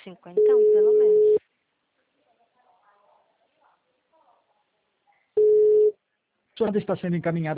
Cinquentão, pelo menos. Sua chamada está sendo encaminhada